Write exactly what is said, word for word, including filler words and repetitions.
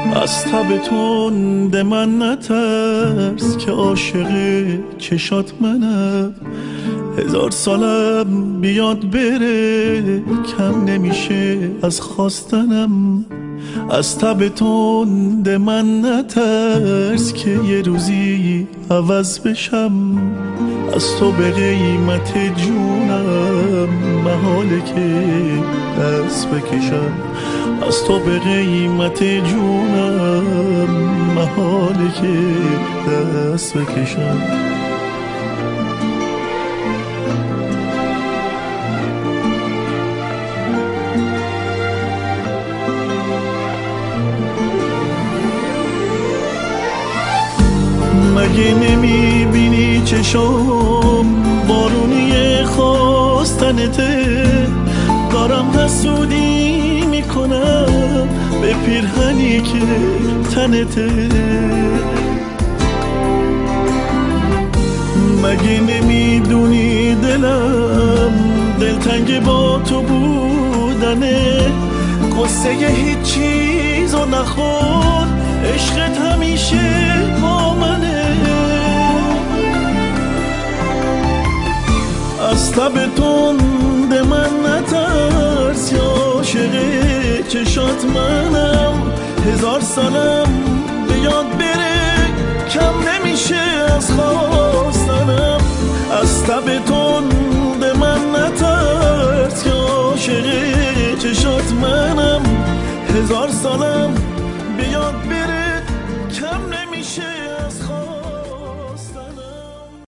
از تب تند من نترس که عاشق چشات منم. هزار سالم بیاد بره کم نمیشه از خواستنم. از تب تند من نترس که یه روزی عوض بشم. از تو به قیمت جونم محاله که دست بکشم. از تو به قیمت جونم محاله که دست بکشم. مگه نمیبینی چشام بارونی خواستنته؟ دارم حسودی میکنم به پیرهنی که تنته. مگه نمیدونی دلم دلتنگ با تو بودنه؟ قصه هیچ چیزو نخور، عشقت همیشه با منه. از تب تند من نترس یا عاشق چشات منم. هزار سالم به یاد بره کم